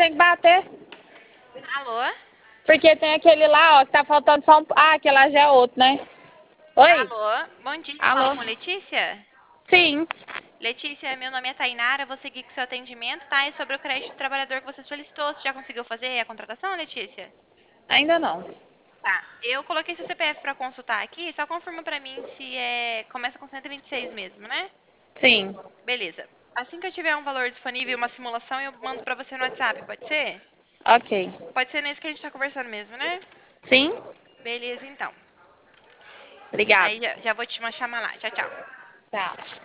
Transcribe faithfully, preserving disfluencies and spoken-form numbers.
tem que bater. Alô? Porque tem aquele lá, ó, que tá faltando só um... Ah, aquele lá já é outro, né? Oi? Alô? Bom dia, fala Alô? com Letícia? Sim, Letícia, meu nome é Tainara, vou seguir com seu atendimento, tá? E sobre o crédito do trabalhador que você solicitou, você já conseguiu fazer a contratação, Letícia? ainda não. Tá. Eu coloquei seu C P F pra consultar aqui, só confirma pra mim se é... Começa com cento e vinte e seis mesmo, né? Sim, Beleza. Assim que eu tiver um valor disponível, uma simulação, eu mando pra você no WhatsApp, pode ser? ok. Pode ser nesse que a gente tá conversando mesmo, né? Sim, Beleza, então. obrigado. Aí já, já vou te chamar lá. Tchau, tchau. Tchau.